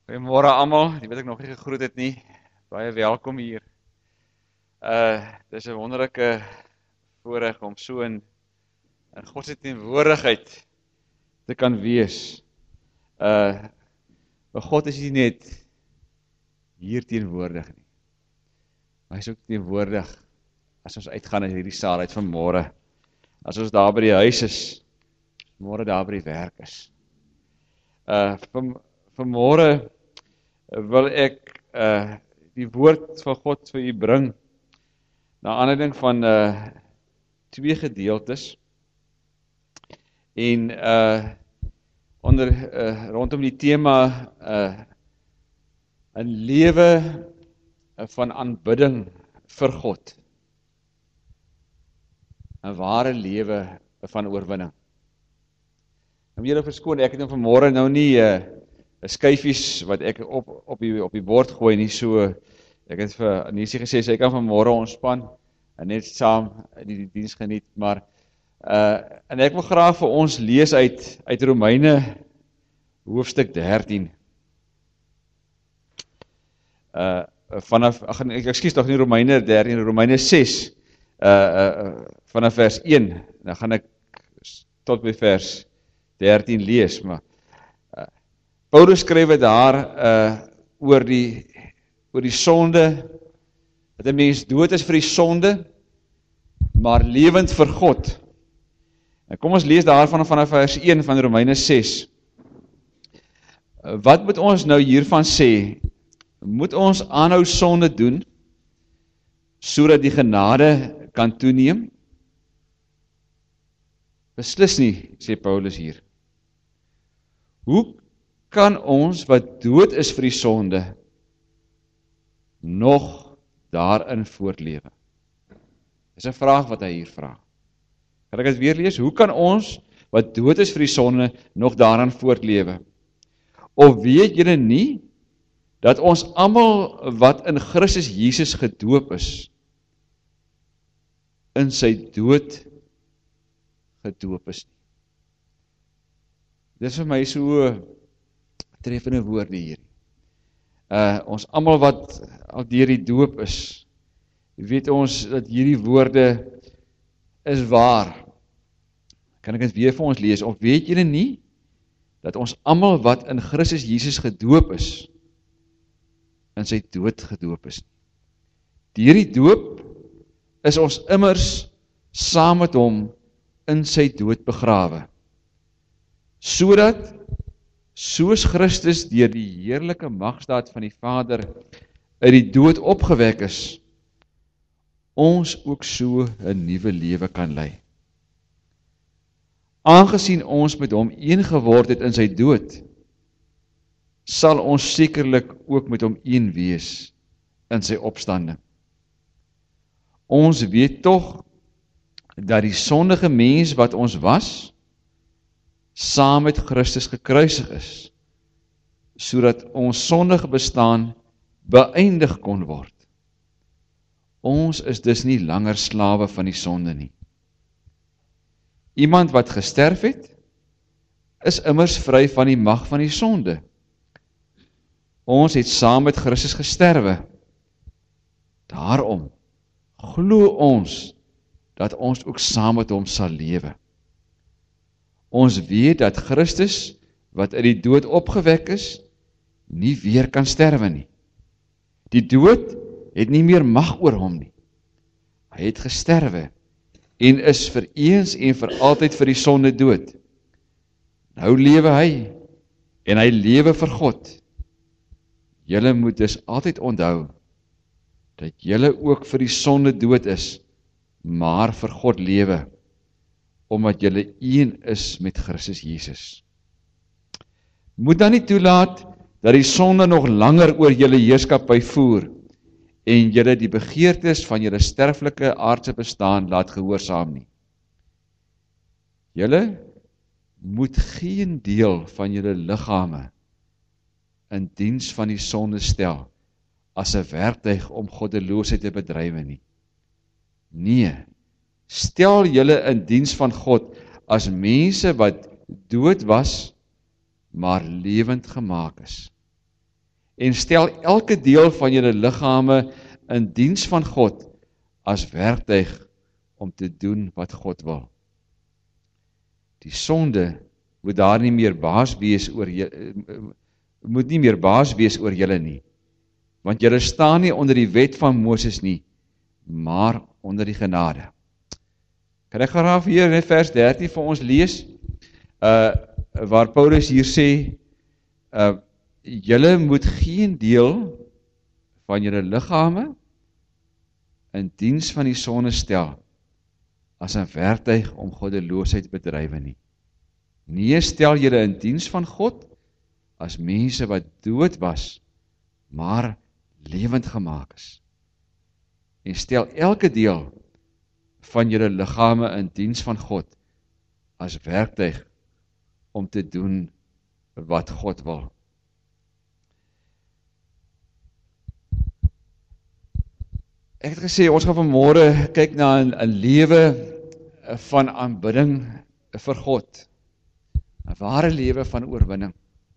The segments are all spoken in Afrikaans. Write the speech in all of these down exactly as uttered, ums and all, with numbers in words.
Goeiemôre almal, die weet ek nog nie gegroet het nie. Baie welkom hier. Uh dis 'n wonderlike voorreg om so in in God se teenwoordigheid te kan wees. Uh maar God is nie net hier teenwoordig nie. Maar hy is ook teenwoordig as ons uitgaan uit hierdie saal uit vanmôre. As ons daar by die huis is, môre daar by die werk is. Uh van vanmôre wil ek uh, die woord van God vir u bring, na aanleiding van uh, twee gedeeltes, en uh, onder, uh, rondom die tema, uh, 'n lewe van aanbidding vir God, 'n ware lewe van oorwinning. Om julle verskoon, ek het nou vanmôre nou nie uh, skyfies wat ek op, op, die, op die bord gooi nie, so ek het vir Aniesie gesê, sy kan vanmôre ontspan en net saam die, die diens geniet, maar uh, en ek wil graag vir ons lees uit, uit Romeine hoofstuk dertien. Uh, vanaf, ach, ek ekskuus toch nie Romeine dertien, Romeine ses, uh, uh, vanaf vers een, dan gaan ek tot by vers dertien lees, maar Paulus skryf daar uh, oor die oor die sonde, dat 'n mens dood is vir die sonde, maar lewend vir God. En kom ons lees daarvan vanaf vers een van Romeine ses. Uh, wat moet ons nou hiervan sê? Moet ons aanhou sonde doen, sodat die genade kan toeneem? Beslis nie, sê Paulus hier. Hoe kan ons wat dood is vir die sonde nog daarin voortlewe? Dis 'n vraag wat hy hier vra. Kan ek dit weer lees? Hoe kan ons wat dood is vir die sonde nog daarin voortlewe? Of weet julle nie dat ons almal wat in Christus Jesus gedoop is, in sy dood gedoop is? Dis vir my so treffende woorde hier. Uh, ons almal wat al deur die doop is, weet ons dat hierdie woorde is waar. Kan ek dit weer vir ons lees? Of weet julle nie, dat ons almal wat in Christus Jesus gedoop is, in sy dood gedoop is? Deur die doop is ons immers saam met hom in sy dood begrawe, sodat soos Christus deur die heerlike magsdaad van die Vader uit die dood opgewek is, ons ook so 'n nuwe lewe kan lei. Aangesien ons met hom een geword het in sy dood, sal ons sekerlik ook met hom een wees in sy opstanding. Ons weet tog dat die sondige mens wat ons was, saam met Christus gekruisig is, sodat ons sondige bestaan beëindig kon word. Ons is dus nie langer slawe van die sonde nie. Iemand wat gesterf het, is immers vry van die mag van die sonde. Ons het saam met Christus gesterwe. Daarom glo ons dat ons ook saam met hom sal lewe. Ons weet dat Christus, wat uit die dood opgewek is, nie weer kan sterwe nie. Die dood het nie meer mag oor hom nie. Hy het gesterwe en is vir eens en vir altyd vir die sonde dood. Nou lewe hy en hy lewe vir God. Julle moet dus altyd onthou dat julle ook vir die sonde dood is, maar vir God lewe, omdat julle een is met Christus Jesus. Moet dan nie toelaat dat die sonde nog langer oor julle heerskappy voer en julle die begeertes van julle sterflike aardse bestaan laat gehoorsaam nie. Julle moet geen deel van julle liggame in diens van die sonde stel as 'n werktuig om goddeloosheid te bedrywe nie. Nee, stel julle in diens van God as mense wat dood was, maar lewend gemaak is. en stel elke deel van julle liggame in diens van God as werktuig om te doen wat God wil. Die sonde moet daar nie meer baas wees oor julle, moet nie meer baas wees oor julle nie, want julle staan nie onder die wet van Moses nie, maar onder die genade. Kan ek graag hier in vers dertien vir ons lees, uh, waar Paulus hier sê, uh, julle moet geen deel van julle liggame in diens van die sonde stel, as 'n werktuig om goddeloosheid bedrywe nie. Nee, stel julle in diens van God, as mense wat dood was, maar lewend gemaak is. En stel elke deel van julle liggame in diens van God, as werktuig om te doen wat God wil. Ek het gesê, ons gaan vanmôre kyk na 'n, 'n lewe van aanbidding vir God. 'n Ware lewe van oorwinning.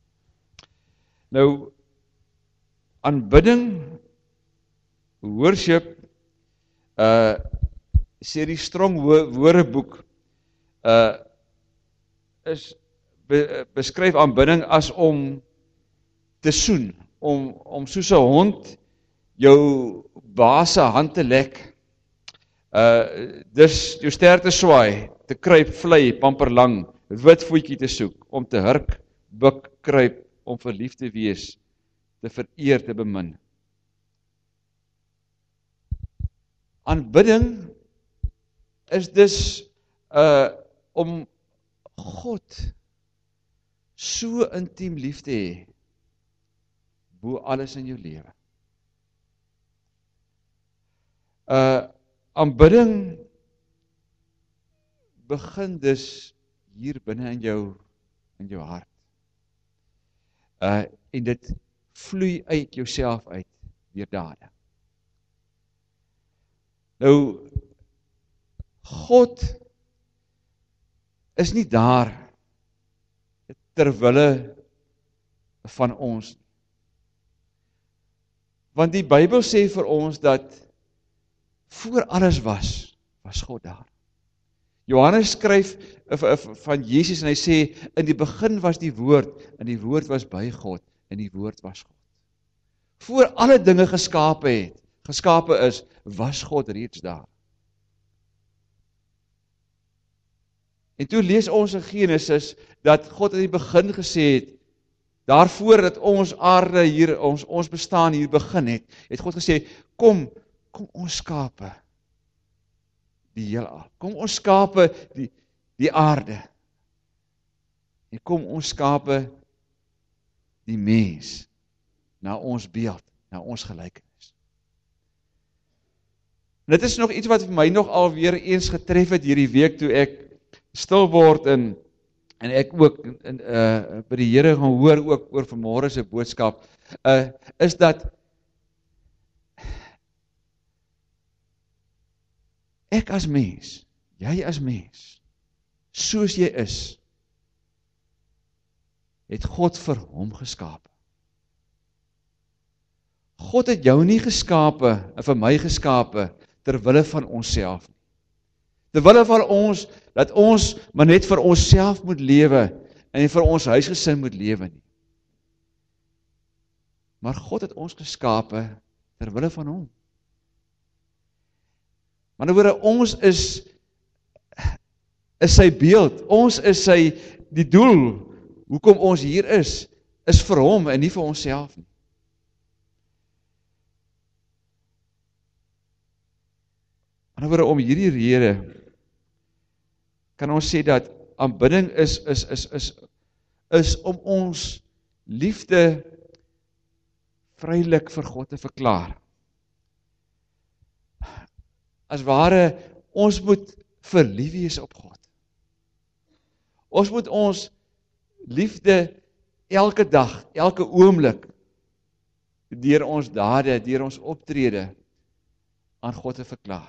Nou, aanbidding, worship, uh, sê die Strong Woordeboek, uh, is be, beskryf aanbidding as om te soen, om, om soos 'n hond jou baas se hand te lek, uh, dus jou ster te swaai, te kruip, vlei, pamperlang, wit voetjie te soek, om te hurk, buk, kruip, om verlief te wees, te vereer, te bemin. Aanbidding is dus uh, om God so intiem lief te hê, bo alles in jou lewe. Uh, aanbidding begin dus hier binne in jou, in jou hart. Uh, en dit vloei uit jouself uit, deur dade. Nou, God is nie daar terwille van ons. Want die Bybel sê vir ons dat voor alles was, was God daar. Johannes skryf van Jesus en hy sê, in die begin was die woord, en die woord was by God, en die woord was God. Voor alle dinge geskape het, geskape is, was God reeds daar. En toe lees ons in Genesis, dat God in die begin gesê het, daarvoor dat ons aarde hier, ons, ons bestaan hier begin het, het God gesê, kom, kom ons skape die heelal. Kom ons skape die, die aarde. En kom ons skape die mens na ons beeld, na ons gelykenis. En dit is nog iets wat vir my nog alweer eens getref het hierdie week toe ek stil word en en ek ook in, uh, by die Here gaan hoor ook oor vanmôre se boodskap, uh, is dat ek as mens, jy as mens, soos jy is, het God vir hom geskape. God het jou nie geskape, en vir my geskape, terwille van onsself nie. Terwille van ons, dat ons maar net vir onsself moet lewe, en vir ons huisgesin moet lewe nie. Maar God het ons geskape, terwille van hom. Maar nou word ons is, is sy beeld, ons is sy, die doel, hoekom ons hier is, is vir hom en nie vir onsself nie. Maar nou word om hierdie rede, kan ons sê dat aanbidding is, is, is, is, is om ons liefde vrylik vir God te verklaar. As ware, ons moet verlief wees op God. Ons moet ons liefde elke dag, elke oomblik, deur ons dade, deur ons optrede, aan God te verklaar.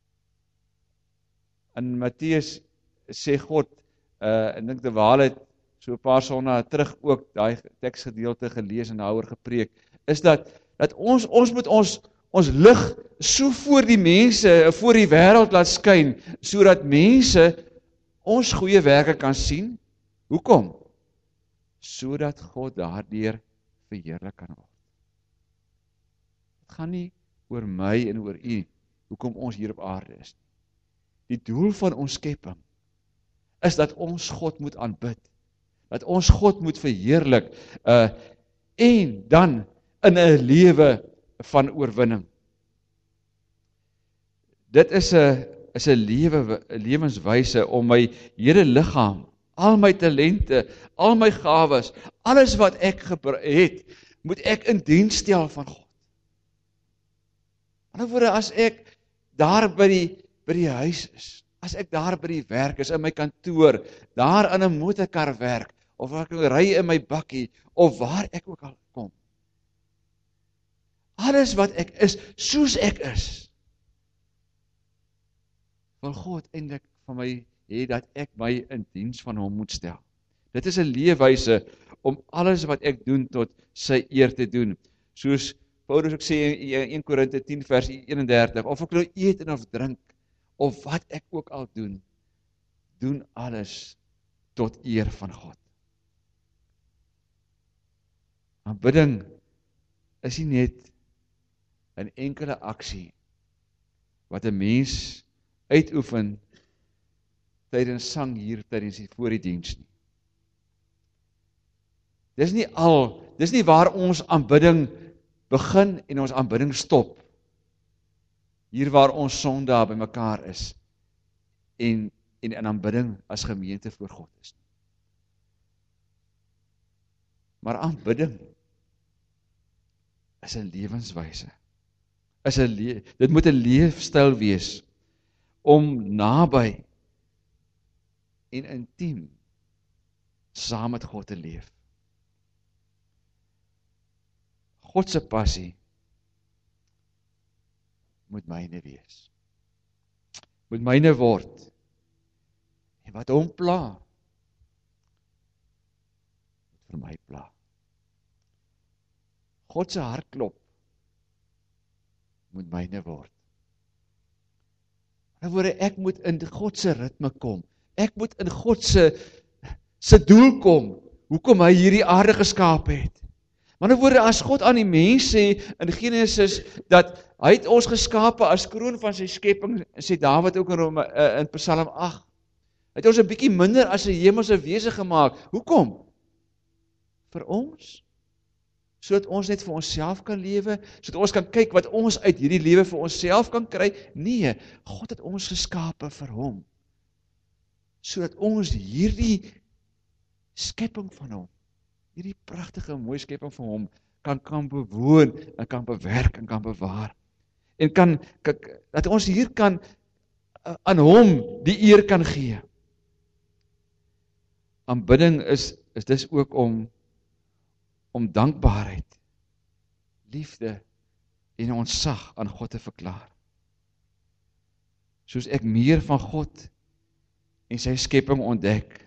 In Matteus sê God, uh, en ek dink terwyl het so 'n paar sonnae terug ook daai teksgedeelte gelees en daaroor gepreek, is dat dat ons ons moet ons ons lig so voor die mense, voor die wêreld laat skyn, sodat mense ons goeie werke kan sien. Hoekom? Sodat God daardeur verheerlik kan word. Het gaan nie oor my en oor u, hoekom ons hier op aarde is. Die doel van ons skepping is dat ons God moet aanbid, dat ons God moet verheerlik, uh, en dan in 'n lewe van oorwinning. Dit is 'n is 'n lewe, 'n lewenswyse om my hele liggaam, al my talente, al my gawes, alles wat ek het, moet ek in diens stel van God. In 'n ander woorde, as ek daar by die by die huis is, as ek daar by die werk is, in my kantoor, daar in 'n motorkar werk, of ek ry in my bakkie, of waar ek ook al kom. Alles wat ek is, soos ek is, wil God eintlik van my hê dat ek my in diens van hom moet stel. Dit is 'n leefwyse om alles wat ek doen tot sy eer te doen. Soos Paulus ook sê in een Korinte tien vers eenendertig, of ek nou eet en of drink, of wat ek ook al doen, doen alles tot eer van God. Aanbidding is nie net 'n enkele aksie wat 'n mens uitoefen tydens sang hier, tydens die voor die diens nie. Dis nie al, dis nie waar ons aanbidding begin en ons aanbidding stop. Hier waar ons Sondag by mekaar is en en in aanbidding as gemeente voor God is. Maar aanbidding is 'n lewenswyse. Is 'n le- dit moet 'n leefstyl wees om naby en intiem saam met God te leef. God se passie moet myne wees. Moet myne word. En wat hom pla, moet vir my pla. God se hartklop moet myne word. In 'n woorde, ek moet in God se ritme kom. Ek moet in God se se doel kom, hoekom hy hierdie aarde geskaap het. Maar in 'n woorde, as God aan die mens sê in Genesis dat hy het ons geskape as kroon van sy skepping, sê Dawid ook in, in Psalm agt. Hy het ons 'n bietjie minder as 'n hemelse wese gemaak. Hoekom? Vir ons, sodat ons net vir onsself kan lewe, sodat ons kan kyk wat ons uit hierdie lewe vir onsself kan kry. Nee, God het ons geskape vir hom, sodat ons hierdie skepping van hom, hierdie pragtige mooi skepping van hom, kan kan bewoon, en kan bewerk, en kan bewaar. En kan, kan dat ons hier kan uh, aan hom die eer kan gee. Aanbidding is, is dis ook om om dankbaarheid, liefde en ontzag aan God te verklaar. Soos ek meer van God en sy skepping ontdek,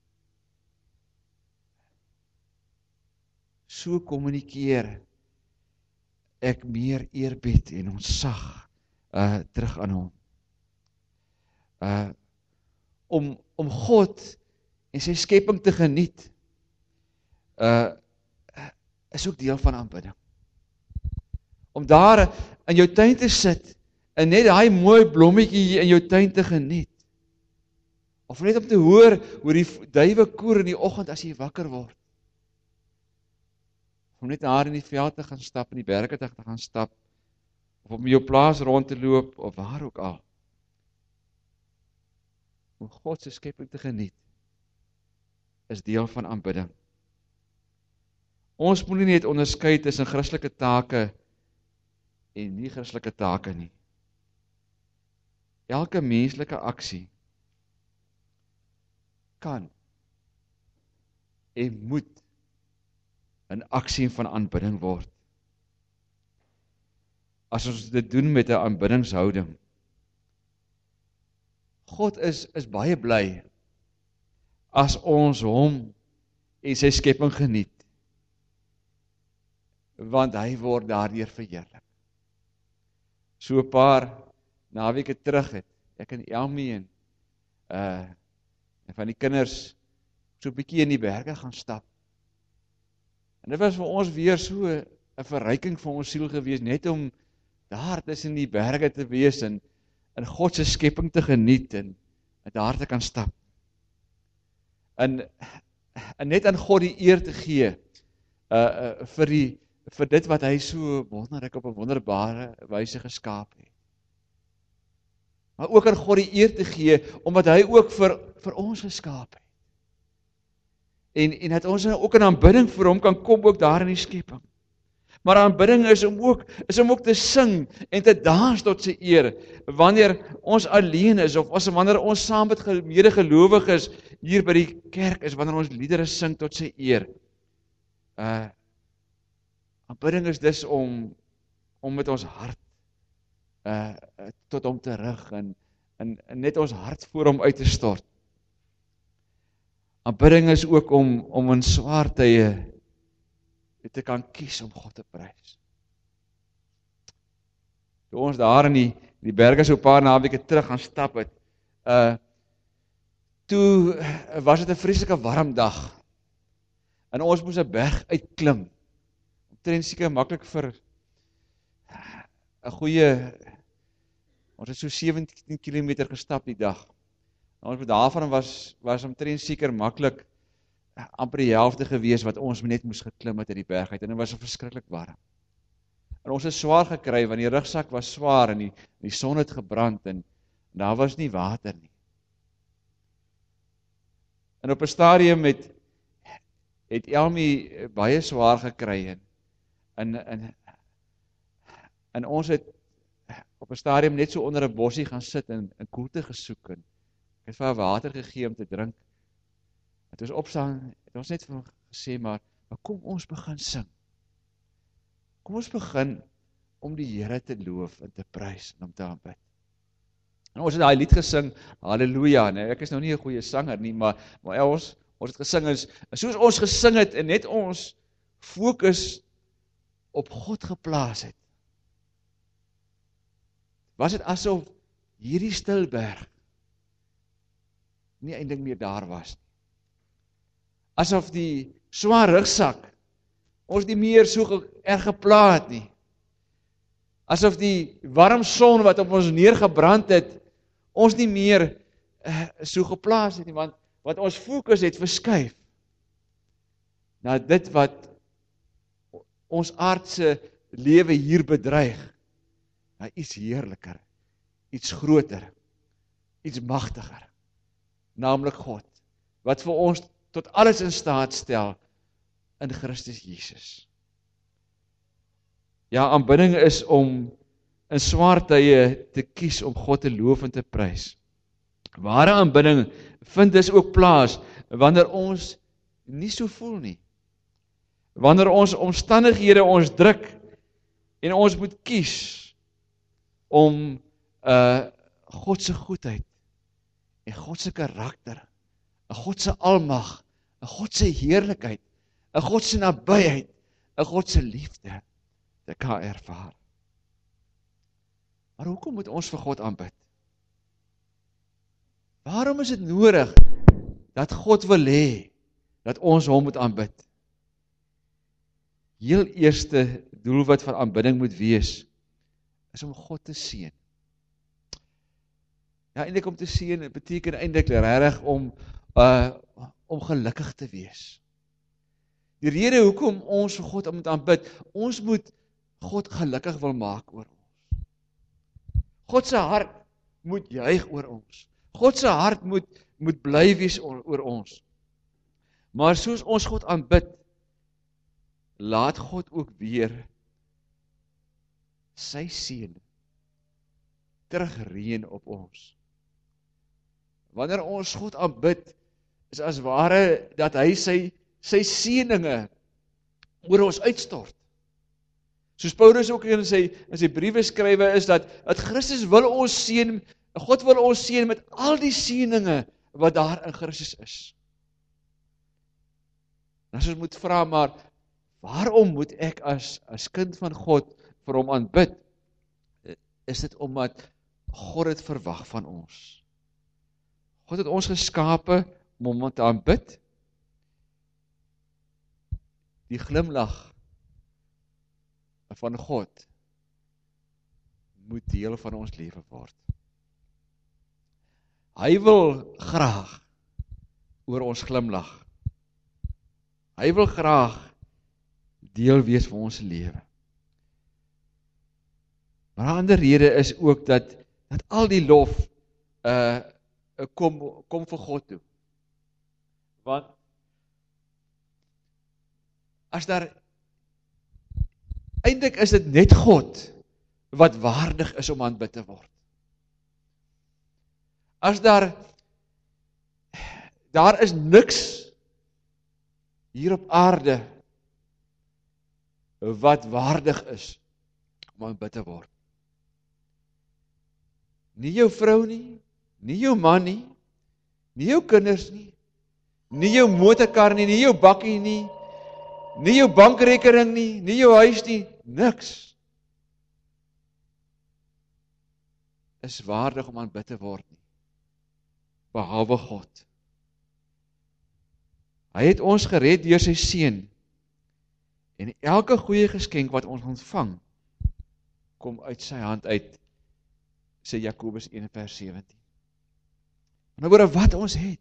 so kommunikeer ek meer eerbied en ontzag uh, terug aan hom. Uh, om, om God en sy skepping te geniet, uh, is ook deel van aanbidding. Om daar in jou tuin te sit, en net daai mooi blommetjie in jou tuin te geniet. Of net om te hoor, hoe die duwe koer in die oggend as jy wakker word. Om net daar in die veld te gaan stap, in die berge te gaan stap, of om jou plaas rond te loop, of waar ook al. Om God se skepping te geniet, is deel van aanbidding. Ons moet nie net onderskei tussen Christelike take en nie Christelike take nie. Elke menslike aksie kan en moet 'n aksie van aanbidding word. As ons dit doen met 'n aanbiddingshouding. God is is baie bly as ons hom en sy skepping geniet, want hy word daardeur verheerlik. So 'n paar naweke terug het ek en Elmie en, uh, en van die kinders so 'n bietjie in die berge gaan stap. En dit was vir ons weer so 'n verryking vir ons siel gewees, net om daar tussen die berge te wees en in God se skepping te geniet en, en daar te kan stap. En, en net aan God die eer te gee uh, uh, vir, die, vir dit wat hy so wonderlik op 'n wonderbare wyse geskaap het. Maar ook aan God die eer te gee, omdat hy ook vir, vir ons geskaap het. En, en dat ons ook in aanbidding vir hom kan kom, ook daar in die skepping. Maar aanbidding is om ook, is om ook te sing en te dans tot sy eer, wanneer ons alleen is, of as wanneer ons saam met medegelowiges hier by die kerk is, wanneer ons liedere sing tot sy eer. Uh, aanbidding is dus om, om met ons hart uh, tot hom te rig en, en, en net ons hart voor hom uit te stort. Aanbidding is ook om, om in swaar tye te kan kies om God te prys. Toe ons daar in die, die berge so 'n paar naweke terug gaan stap het, uh, toe was dit 'n vreeslike warm dag. En ons moes 'n berg uitklim. Omtrent seker maklik vir 'n goeie, ons het so sewentien kilometer gestap die dag. En ons daarvan was, was omtrent seker maklik amper die helfte gewees wat ons net moes geklim het uit die berg uit, en dit was verskriklik warm. En ons het swaar gekry, want die rugsak was swaar, en die, die son het gebrand, en, en daar was nie water nie. En op 'n stadium het, het Elmie baie swaar gekry, en, en, en, en ons het op 'n stadium net so onder 'n bossie gaan sit, en, en koelte gesoek, en ek het vir haar water gegee om te drink. En toe ons opstaan, het ons net vir hom gesê, maar, maar kom ons begin sing. Kom ons begin om die Here te loof en te prys en om te aanbid. En ons het daai lied gesing, Halleluja, nee, ek is nou nie 'n goeie sanger nie, maar, maar ons, ons het gesing, is, soos ons gesing het, en net ons fokus op God geplaas het, was dit asof hierdie stil berg nie eintlik meer daar was. Asof die swaar rugsak ons nie meer so erg gepla het nie. Asof die warm son wat op ons neergebrand het, ons nie meer uh, so geplaas het nie, want, want ons fokus het verskuif na dit wat ons aardse lewe hier bedreig, na iets heerliker, iets groter, iets magtiger, naamlik God, wat vir ons tot alles in staat stel in Christus Jesus. Ja, aanbidding is om in swaar tye te kies om God te loof en te prys. Ware aanbidding vind dus ook plaas wanneer ons nie so voel nie. Wanneer ons omstandighede ons druk en ons moet kies om uh, God se goedheid en God se karakter, 'n God se almag, 'n God se heerlikheid, 'n God se nabyheid, 'n God se liefde te kan ervaar. Maar hoekom moet ons vir God aanbid? Waarom is dit nodig dat God wil hê dat ons hom moet aanbid? Heel eerste doelwit van aanbidding moet wees, is om God te seën. Ja, eintlik om te seën beteken eintlik regtig om uh, om gelukkig te wees. Die rede hoekom ons vir God moet aanbid, ons moet God gelukkig wil maak oor ons. God se hart moet juig oor ons. God se hart moet moet bly wees oor, oor ons. Maar soos ons God aanbid, laat God ook weer sy seën terugreën op ons. Wanneer ons God aanbid, is as ware dat hy sy sy seëninge oor ons uitstort. Soos Paulus ook in sy in sy briewe skrywe is dat dat Christus wil ons seën, God wil ons seën met al die seëninge wat daar in Christus is. En as ons moet vra, maar waarom moet ek as, as kind van God vir hom aanbid? Is dit omdat God het verwag van ons. God het ons geskape om hom te aanbid. Die glimlag van God moet deel van ons lewe word. Hy wil graag oor ons glimlag. Hy wil graag deel wees van ons lewe. Maar 'n ander rede is ook dat dat al die lof uh, kom kom vir God toe. Want as daar eintlik is dit net God wat waardig is om aanbid te word. As daar daar is niks hier op aarde wat waardig is om aanbid te word. Nie jou vrou nie, nie jou man nie, nie jou kinders nie, nie jou motorkar nie, nie jou bakkie nie, nie jou bankrekening nie, nie jou huis nie, niks is waardig om aanbid te word nie, behalwe God. Hy het ons gered deur sy seun, en elke goeie geskenk wat ons ontvang, kom uit sy hand uit, sê Jakobus een vers sewentien. En oor wat ons het,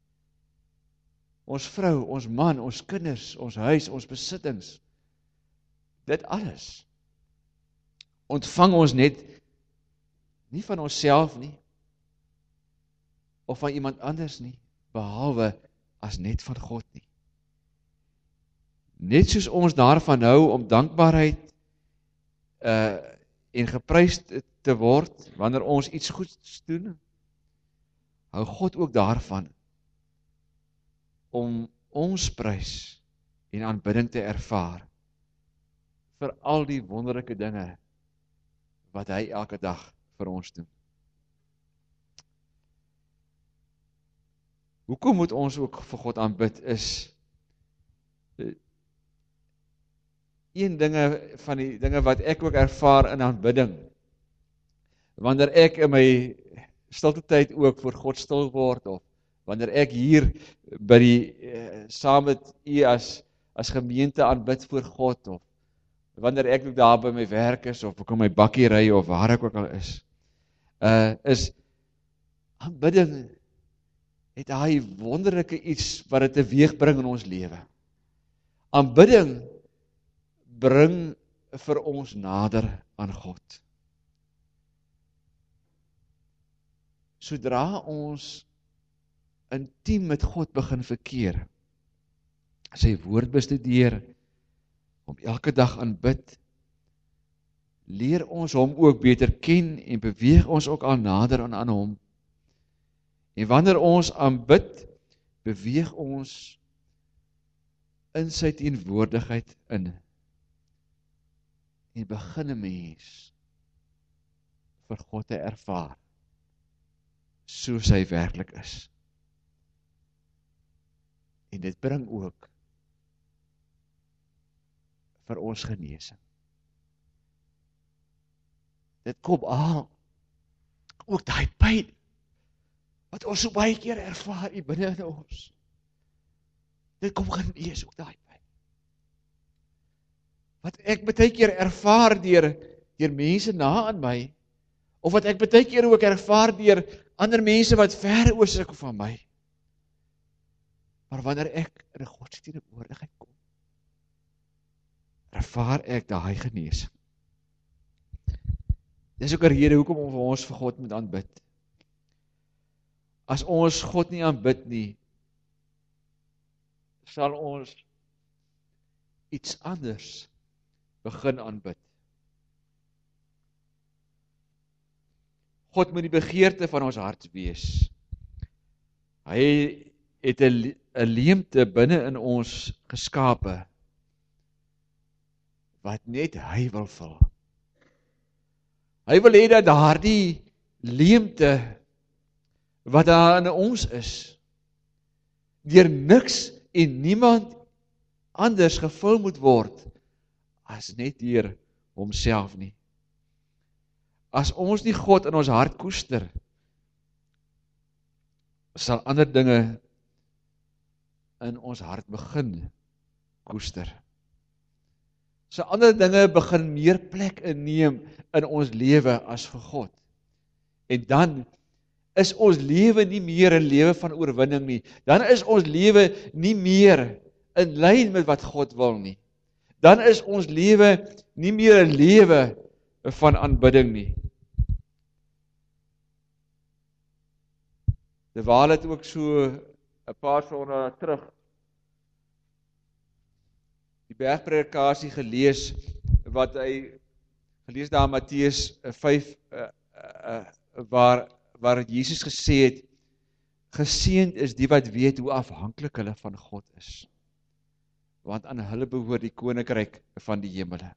ons vrou, ons man, ons kinders, ons huis, ons besittings, dit alles, ontvang ons net, nie van onsself nie, of van iemand anders nie, behalwe as net van God nie. Net soos ons daarvan hou om dankbaarheid uh, en geprys te word, wanneer ons iets goeds doen, hou God ook daarvan, om ons prys en aanbidding te ervaar, vir al die wonderlike dinge, wat hy elke dag vir ons doen. Hoekom moet ons ook vir God aanbid is, een dinge van die dinge wat ek ook ervaar in aanbidding, wanneer ek in my stilte tyd ook voor God stil word, of wanneer ek hier by die, eh, saam met u as, as gemeente aanbid voor God, of wanneer ek ook daar by my werk is, of ek in my bakkie ry, of waar ek ook al is, uh, is aanbidding, het hy wonderlike iets wat het teweeg bring in ons lewe. Aanbidding bring vir ons nader aan God. Sodra ons intiem met God begin verkeer, sy woord bestudeer, om elke dag aanbid, leer ons hom ook beter ken en beweeg ons ook al nader aan, aan hom. En wanneer ons aanbid, beweeg ons in sy teenwoordigheid in. En begin 'n mens vir God te ervaar, soos hy werklik is. En dit bring ook vir ons genesing. Dit kom aan, ook daai pyn, wat ons so baie keer ervaar hier binne in ons. Dit kom genees ook daai pyn. Wat ek baie keer ervaar deur, deur mense na aan my, of wat ek baie keer ook ervaar deur ander mense wat ver oor sukkel van my. Maar wanneer ek in 'n God se teenwoordigheid kom, ervaar ek daai genesing. Dis ook 'n rede hoekom ons vir God moet aanbid. As ons God nie aanbid nie, sal ons iets anders begin aanbid. God moet die begeerte van ons hart wees. Hy het 'n leemte binne in ons geskape, wat net hy wil vul. Hy wil hê dat daardie leemte, wat daar in ons is, deur niks en niemand anders gevul moet word, as net deur homself nie. As ons nie God in ons hart koester, sal ander dinge in ons hart begin koester. So ander dinge begin meer plek inneem in ons lewe as vir God. En dan is ons lewe nie meer 'n lewe van oorwinning nie. Dan is ons lewe nie meer in lyn met wat God wil nie. Dan is ons lewe nie meer 'n lewe van aanbidding nie. De Waal het ook so 'n paar sonde terug die bergpredikasie gelees, wat hy gelees daar in Matteus vyf, uh, uh, uh, waar, waar Jesus gesê het, geseënd is die wat weet hoe afhanklik hulle van God is, want aan hulle behoort die koninkryk van die hemele.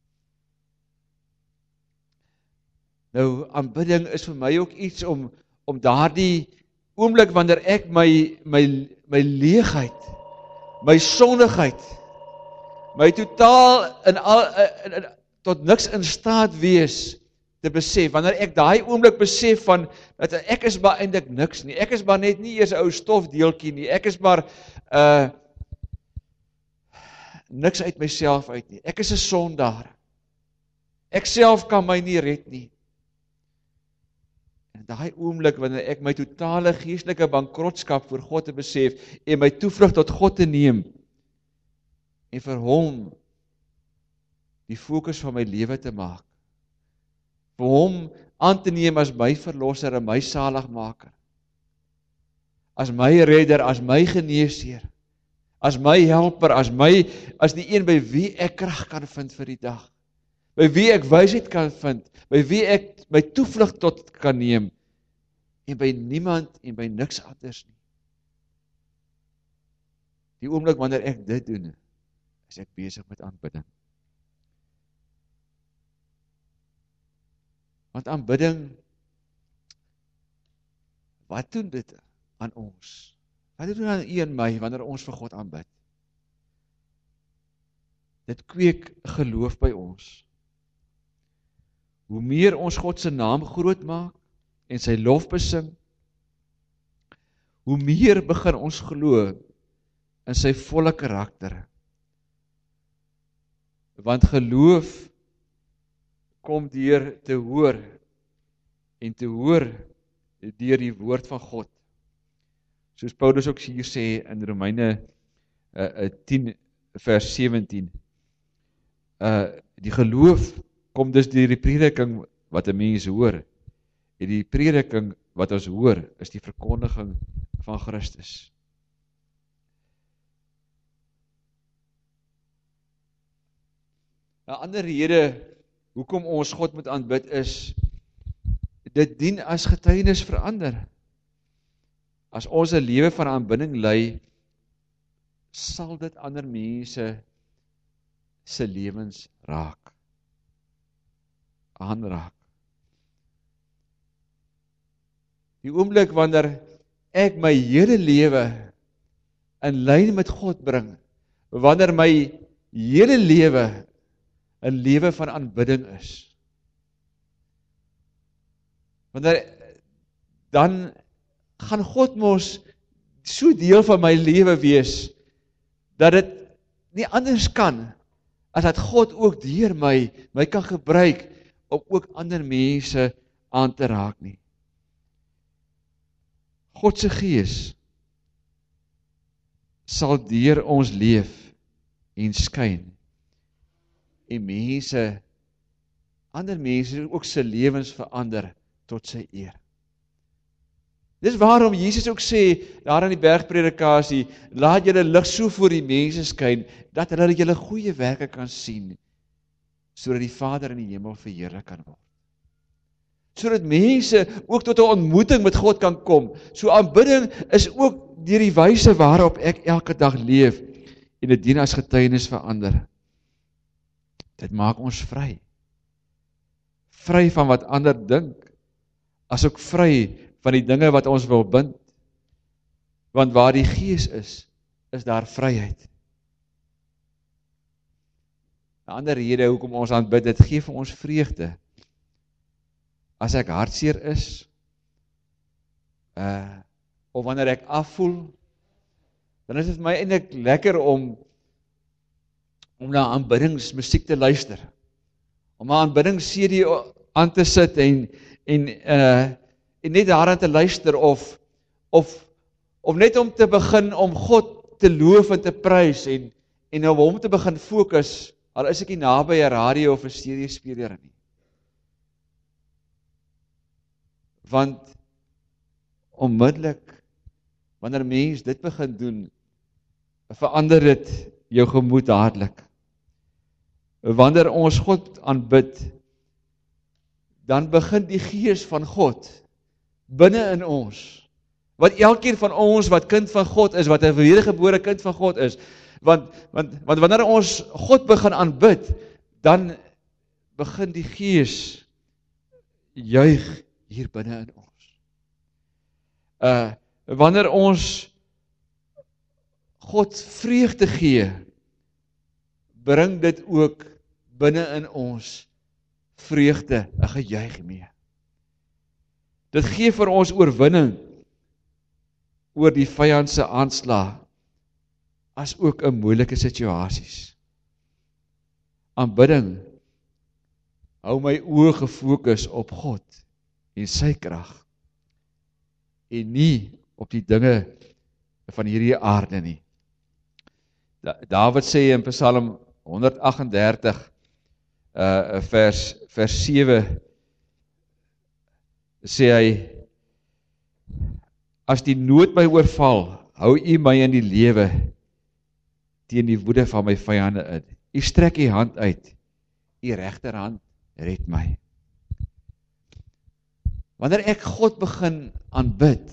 Nou, aanbidding is vir my ook iets om, om daardie oomblik wanneer ek my, my, my leegheid, my sondigheid, my totaal in al, in, in, tot niks in staat wees te besef, wanneer ek daai oomblik besef van, dat ek is maar eintlik niks nie, ek is maar net nie eers 'n ou stofdeeltjie nie, ek is maar uh, niks uit myself uit nie, ek is 'n sondaar, ek self kan my nie red nie. En daai oomblik wanneer ek my totale geestelike bankrotskap voor God te besef en my toevlug tot God te neem en vir hom die fokus van my lewe te maak, vir hom aan te neem as my verlosser en my saligmaker, as my redder, as my geneesheer, as my helper, as my as die een by wie ek krag kan vind vir die dag, by wie ek wysheid kan vind, by wie ek my toevlug tot kan neem, en by niemand en by niks anders nie. Die oomblik wanneer ek dit doen, is ek besig met aanbidding. Want aanbidding, wat doen dit aan ons? Wat doen dit aan u en my, wanneer ons vir God aanbid? Dit kweek geloof by ons. Hoe meer ons God se naam groot maak, en sy lof besing, hoe meer begin ons glo in sy volle karakter. Want geloof kom deur te hoor, en te hoor deur die woord van God. Soos Paulus ook hier sê in Romeine uh, tien vers sewentien, uh, die geloof kom dus deur die prediking wat 'n mens hoor, en die prediking wat ons hoor, is die verkondiging van Christus. 'n ander rede hoekom ons God moet aanbid is, dit dien as getuienis vir ander. As ons 'n lewe van aanbidding lei, sal dit ander mense se lewens raak, aanraak. Die oomblik wanneer ek my hele lewe in lyn met God bring, wanneer my hele lewe 'n lewe van aanbidding is, wanneer dan gaan God mos so deel van my lewe wees, dat dit nie anders kan, as dat God ook deur my, my kan gebruik, om ook ander mense aan te raak nie. God se gees sal deur ons leef en skyn, en mense, ander mense ook se lewens verander tot sy eer. Dis waarom Jesus ook sê, daar in die bergpredikasie, laat julle lig so voor die mense skyn, dat hulle julle goeie werke kan sien, sodat die Vader in die hemel verheerlik kan word. Sodat mense ook tot 'n ontmoeting met God kan kom. So aanbidding is ook deur die wyse waarop ek elke dag leef, en dit dien as getuienis vir ander. Dit maak ons vry. Vry van wat ander dink, as ook vry van die dinge wat ons wil bind. Want waar die Gees is, is daar vryheid. 'n ander rede hoekom ons aanbid, dit gee vir ons vreugde. As ek hartseer is, uh, of wanneer ek afvoel, dan is dit vir my eintlik lekker om om na aanbiddingsmusiek te luister, om 'n aanbiddings-C D aan te sit en en uh, en net daaraan te luister of of of net om te begin om God te loof en te prys en en om hom te begin fokus, al is ek nie naby 'n radio of 'n C D-speler nie. Want onmiddellik wanneer mens dit begin doen, verander dit jou gemoed dadelik. Wanneer ons God aanbid, dan begin die gees van God binne in ons, wat elkeen van ons wat kind van God is, wat 'n wedergebore kind van God is, want, want, want wanneer ons God begin aanbid, dan begin die gees juig hier binne in ons. Uh, wanneer ons God vreugde gee, bring dit ook binne in ons vreugde, 'n gejuig mee. Dit gee vir ons oorwinning oor die vyand se aanslag, as ook in moeilike situasies. Aanbidding hou my oë gefokus op God en sy krag, en nie op die dinge van hierdie aarde nie. Dawid sê in Psalm honderd agt en dertig, uh, vers, vers sewe, sê hy, as die nood my oorval, hou U my in die lewe teen die woede van my vyande uit. U strek U hand uit, U regterhand red my. Wanneer ek God begin aanbid,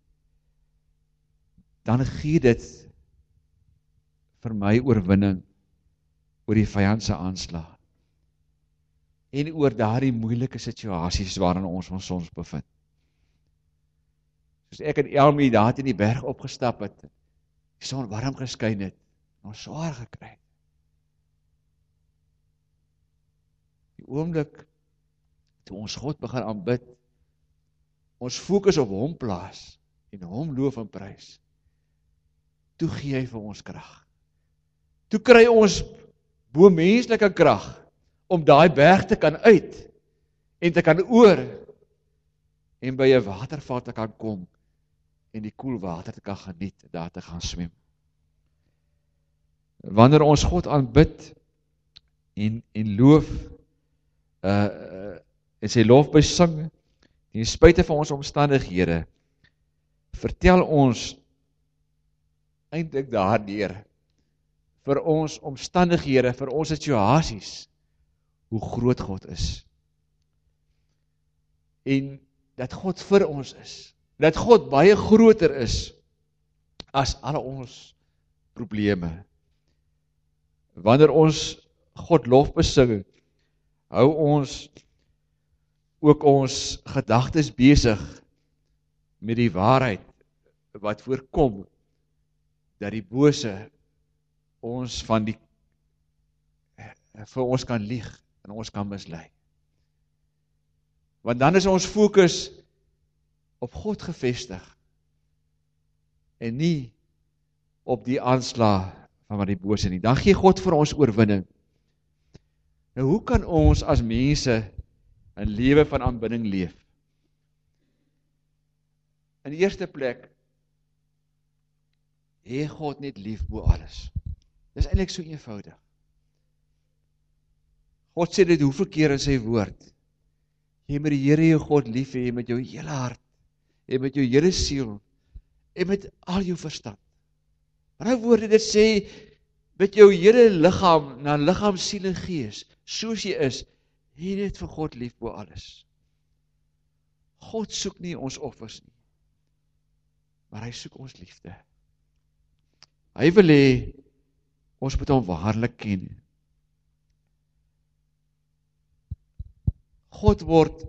dan gee dit vir my oorwinning oor die vyand se aanslag en oor daardie moeilike situasies waarin ons ons soms bevind. Soos ek en Elmi daar in die berg opgestap het, die son warm geskyn het, en ons swaar gekry het. Die oomblik toe ons God begin aanbid, ons fokus op hom plaas en hom loof en prys, toe gee hy vir ons krag. Toe kry ons bo menslike krag om daai berg te kan uit en te kan oor en by 'n waterval te kan kom en die koel water te kan geniet, daar te gaan swem. Wanneer ons God aanbid en, en loof uh, en sy lof besing, ten spyte van ons omstandighede, vertel ons eintlik daardeur vir ons omstandighede, vir ons situasies, hoe groot God is. En dat God vir ons is. Dat God baie groter is as al ons probleme. Wanneer ons God lof besing, hou ons ook ons gedagtes besig met die waarheid wat voorkom dat die bose ons van die vir ons kan lieg en ons kan mislei. Want dan is ons fokus op God gevestig en nie op die aanslag van wat die bose nie. Dan gee God vir ons oorwinning. Nou hoe kan ons as mense 'n lewe van aanbidding leef? In die eerste plek, hê God net lief bo alles. Dis eintlik so eenvoudig. God sê dit hoeveel keer in sy woord. Jy moet die Here jou God lief hê met jou hele hart, en met jou hele siel, en met al jou verstand. Maar die woorde dit sê, met jou hele liggaam, na liggaam, siel en gees, soos jy is, hê net vir God lief bo alles. God soek nie ons offers nie, maar hy soek ons liefde. Hy wil hê, ons moet hom waarlik ken. God word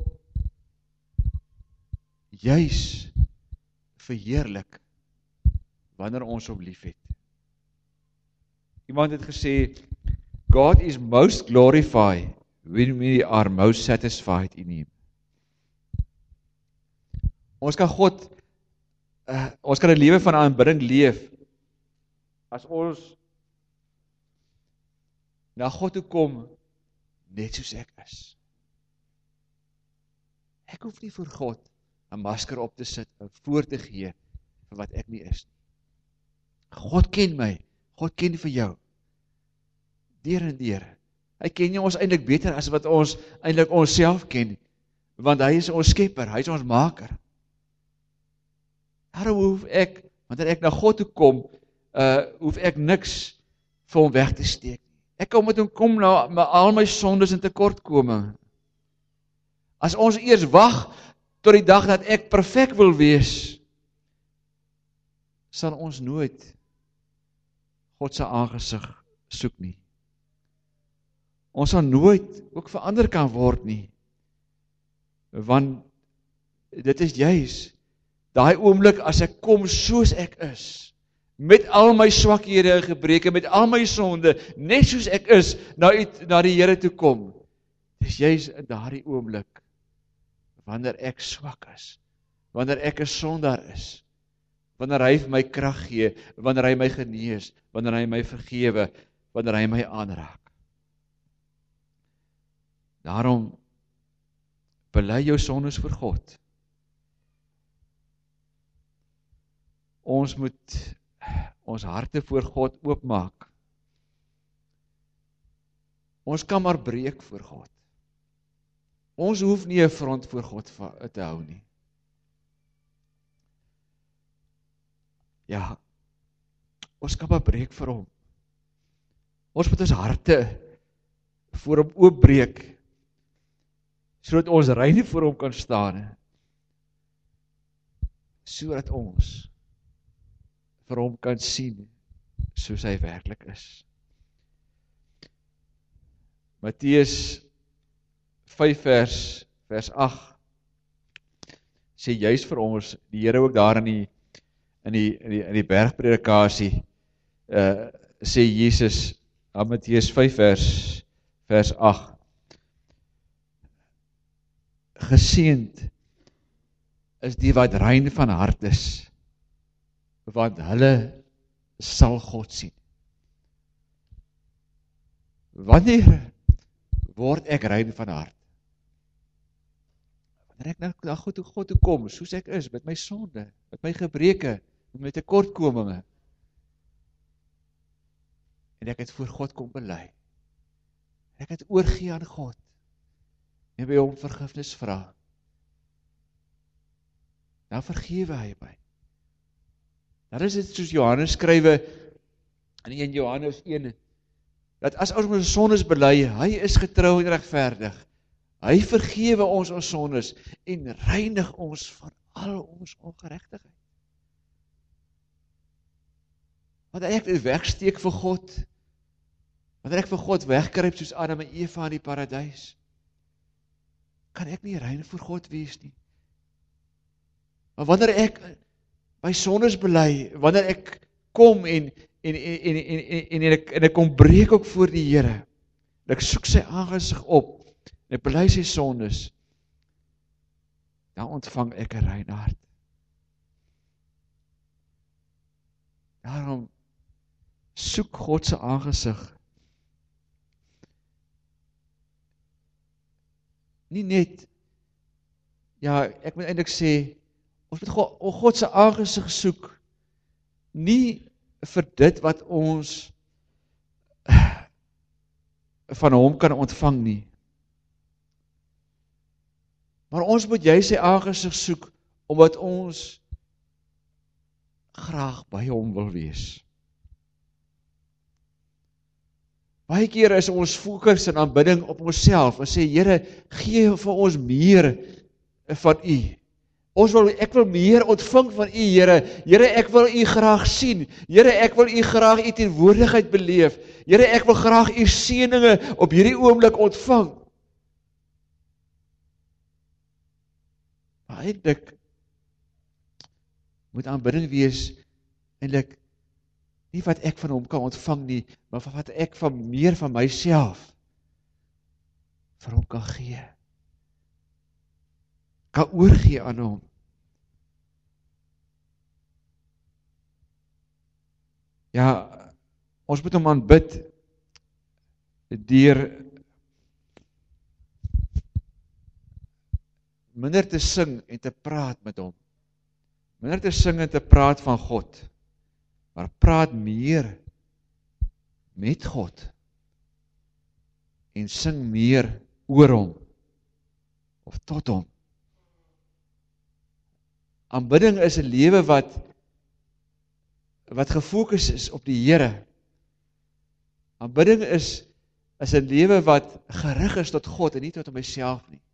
juis verheerlik wanneer ons hom liefhet. Iemand het gesê, God is most glorified when we are most satisfied in Him. Ons kan God, uh, ons kan 'n lewe van aanbidding leef, as ons na God toe kom, net soos ek is. Ek hoef nie vir God 'n masker op te sit, en voor te gee, vir wat ek nie is nie. God ken my, God ken vir jou, deur en deur. Hy ken nie ons eintlik beter as wat ons eintlik onsself ken, want hy is ons skepper, hy is ons maker. Daarom hoef ek, wanneer ek na God toe kom, uh, hoef ek niks vir hom weg te steek. Ek kom met hom kom na my, al my sondes en tekortkominge. As ons eers wag tot die dag dat ek perfek wil wees, sal ons nooit God se aangesig soek nie. Ons sal nooit ook verander kan word nie, want dit is juis daai oomblik as ek kom soos ek is, met al my swakhede en gebreke, met al my sonde, net soos ek is, na, na die Here toe kom. Dis juis in daardie oomblik, wanneer ek swak is, wanneer ek 'n sondaar is, wanneer hy vir my krag gee, wanneer hy my genees, wanneer hy my vergewe, wanneer hy my aanraak. Daarom, bely jou sondes vir God. Ons moet ons harte voor God oopmaak. Ons kan maar breek voor God. Ons hoef nie 'n front voor God te hou nie. Ja, ons kan maar breek vir hom. Ons moet ons harte voor hom oopbreek, sodat ons rein voor hom kan staan, sodat ons vir hom kan sien, soos hy werklik is. Matteus vyf vers, vers agt, sê juis vir ons, die Here ook daar in die, in die, in die, in die bergpredikasie, uh, sê Jesus, aan Matteus vyf vers, vers agt, geseënd is die wat rein van hart is, want hulle sal God sien. Wanneer word ek rein van hart? Wanneer ek na God toe, God toe kom, soos ek is, met my sonde, met my gebreke, met my tekortkominge, en ek het voor God kom bely. Ek het oorgee aan God, en by hom vergifnis vra. Dan vergewe hy my. Dan is dit soos Johannes skrywe, in een Johannes een, dat as ons ons sondes bely, hy is getrou en regverdig. Hy vergewe ons ons sondes, en reinig ons van al ons ongeregtigheid. Wanneer ek dit wegsteek vir God, wanneer ek vir God wegkruip soos Adam en Eva in die paradys, kan ek nie rein voor God wees nie. Maar wanneer ek my sondes bely, wanneer ek kom en en en en en, en, en, ek, en ek kom breek ook voor die Here, en ek soek sy aangesig op, en ek bely sy sondes, dan ontvang ek 'n rein hart. Daarom soek God se aangesig. Nie net, ja, ek moet eintlik sê, ons moet God, God se aangesig soek, nie vir dit wat ons van hom kan ontvang nie. Maar ons moet jy sy aangesig soek, omdat ons graag by hom wil wees. Baie keer is ons fokus en aanbidding op onsself, en sê, Here, gee vir ons meer van U. Ons wil, ek wil meer ontvang van U, Here. Here, ek wil U graag sien. Here, ek wil U graag U teenwoordigheid beleef. Here, ek wil graag U seëninge op hierdie oomblik ontvang. Maar eintlik moet aanbidding wees, eintlik Nie wat ek van hom kan ontvang nie, maar wat ek van meer van myself vir hom kan gee. Kan oorgee aan hom. Ja, ons moet hom aanbid deur minder te sing en te praat met hom. Minder te sing en te praat van God, maar praat meer met God en sing meer oor hom of tot hom. Aanbidding is 'n lewe wat wat gefokus is op die Here. Aanbidding is is 'n lewe wat gerig is tot God en nie tot myself nie.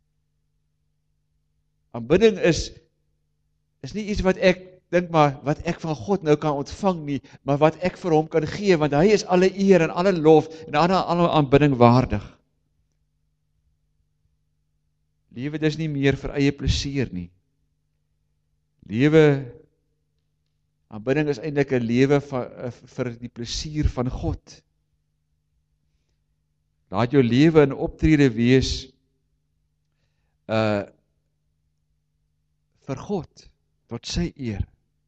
Aanbidding is is nie iets wat ek dink maar wat ek van God nou kan ontvang nie, maar wat ek vir hom kan gee, want hy is alle eer en alle lof en alle, alle aanbidding waardig. Lewe dis nie meer vir eie plesier nie. Lewe, aanbidding is eintlik 'n lewe van, vir die plesier van God. Laat jou lewe en optrede wees uh, vir God, tot sy eer.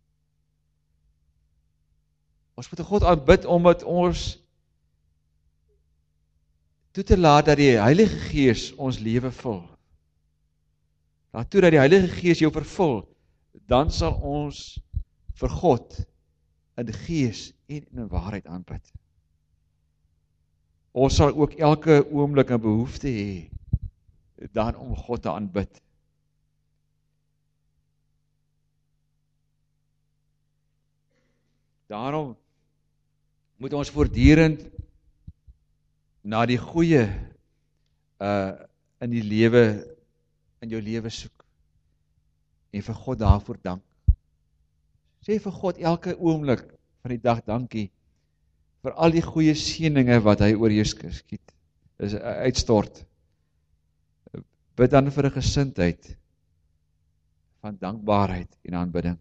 Ons moet God aanbid omdat ons toe te laat dat die Heilige Gees ons lewe vul. Laat toe dat die Heilige Gees jou vervul, dan sal ons vir God in gees en in waarheid aanbid. Ons sal ook elke oomblik 'n behoefte hê dan om God te aanbid. Daarom moet ons voortdurend na die goeie uh, in die lewe, in jou lewe soek en vir God daarvoor dank. Sê vir God elke oomblik van die dag dankie vir al die goeie seëninge wat hy oor jou skiet, is uitstort. Bid dan vir 'n gesindheid van dankbaarheid en aanbidding.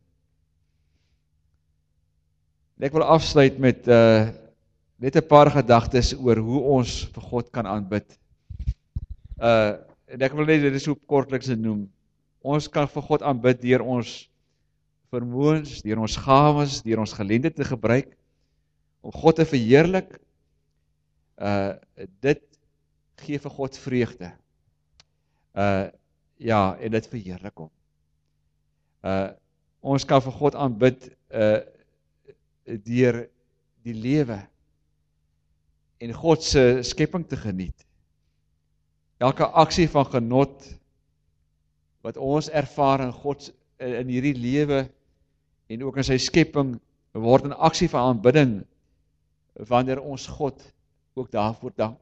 Ek wil afsluit met uh, net 'n paar gedagtes oor hoe ons vir God kan aanbid. Uh, en ek wil net dit so kortliks noem. Ons kan vir God aanbid deur ons vermoëns, deur ons gawes, deur ons geleenthede te gebruik om God te verheerlik. Uh, dit gee vir God vreugde. Uh, ja, en dit verheerlik hom. Uh, ons kan vir God aanbid uh, deur die lewe en God se skepping te geniet. Elke aksie van genot wat ons ervaar in God in hierdie lewe en ook in sy skepping word 'n aksie van aanbidding wanneer ons God ook daarvoor dank.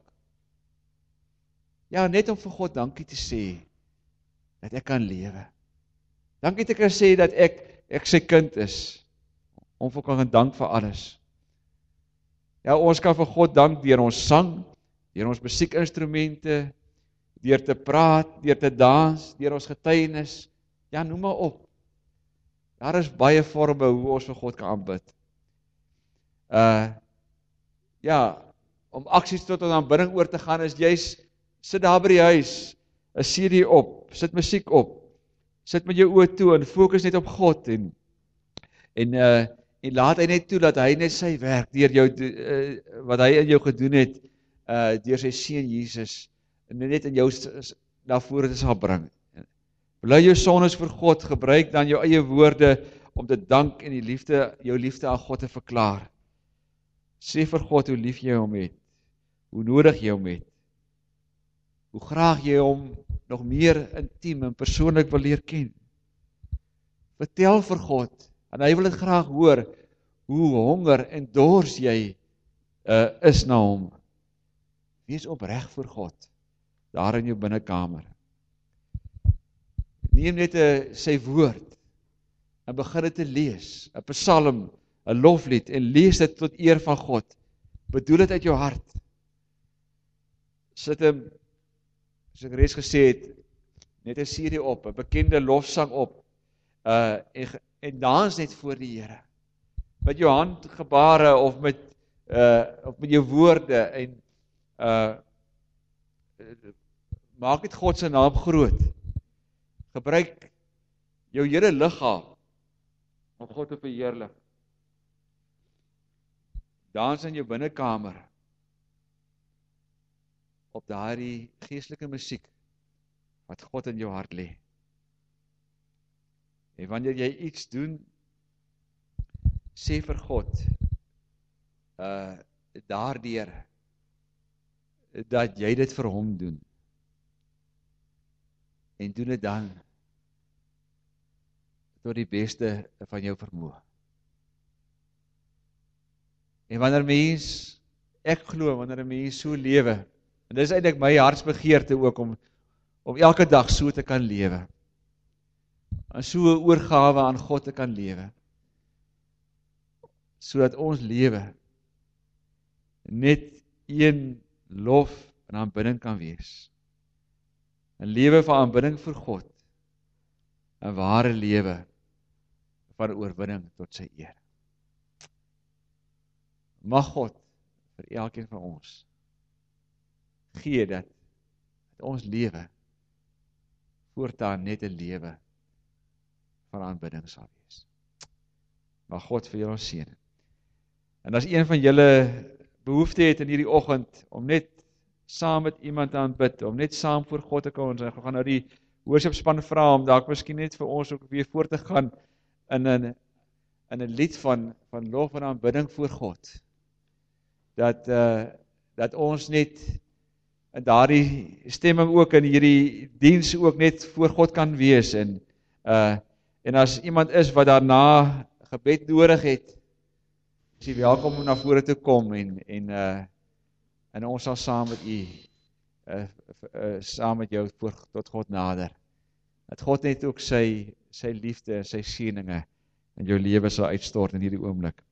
Ja, net om vir God dankie te sê dat ek kan lewe. Dankie te kan sê dat ek ek sy kind is. Om vir kan dank vir alles. Ja, ons kan vir God dank deur ons sang, deur ons musiekinstrumente, deur te praat, deur te dans, deur ons getuienis. Ja, noem maar op. Daar is baie vorme hoe ons vir God kan aanbid. Uh, ja, om aksies tot 'n aanbidding oor te gaan is juis, sit daar by die huis, 'n C D op, sit musiek op, sit met jou oë toe en fokus net op God en en uh, en laat hy net toe dat hy net sy werk deur jou uh, wat hy in jou gedoen het uh, deur sy seun Jesus en net in jou na vore te sal bring. Bely jou sondes vir God, gebruik dan jou eie woorde om te dank en die liefde, jou liefde aan God te verklaar. Sê vir God hoe lief jy hom het, hoe nodig jy hom het, hoe graag jy hom nog meer intiem en persoonlik wil leer ken. Vertel vir God, en hy wil dit graag hoor, hoe honger en dors jy uh, is na hom. Wees opreg voor God, daar in jou binnekamer. Neem net uh, sy woord, en begin dit te lees, 'n psalm, 'n loflied, en lees dit tot eer van God. Bedoel dit uit jou hart. Sit hem, soos ek reeds gesê het, net 'n C D op, 'n bekende lofsang op, uh, en, en dans net voor die Here. met jou handgebare of met uh, of met jou woorde en uh, maak dit God se naam groot. Gebruik jou hele liggaam om God te verheerlik. Dans in jou binnekamer op daardie geestelike musiek wat God in jou hart lê. En wanneer jy iets doen, sê vir God, uh, daardeur, dat jy dit vir hom doen. En doen dit dan tot die beste van jou vermoë. En wanneer mens, ek glo, wanneer 'n mens so lewe, en dis eintlik my hartsbegeerte ook, om, om elke dag so te kan lewe, en so 'n oorgawe aan God te kan lewe, sodat ons lewe net een lof en aanbidding kan wees. 'n lewe van aanbidding vir God, 'n ware lewe van oorwinning tot sy eer. Mag God vir elkeen van ons gee dat, dat ons lewe voortaan net 'n lewe van aanbidding sal wees. Mag God vir julle seën. En as een van julle behoefte het in hierdie oggend om net saam met iemand te aanbid, om net saam voor God te kom, ons gaan nou die worshipspan vra om dalk miskien net vir ons ook weer voort te gaan in 'n in 'n lied van van lof en aanbidding voor God. Dat uh, dat ons net in daardie stemming ook in hierdie diens ook net voor God kan wees en uh, en as iemand is wat daarna gebed nodig het, is jy welkom om na vore te kom en en uh, en ons sal saam met u uh, uh, saam met jou voor tot God nader. Dat God net ook sy sy liefde en sy seëninge in jou lewe sal uitstort in hierdie oomblik.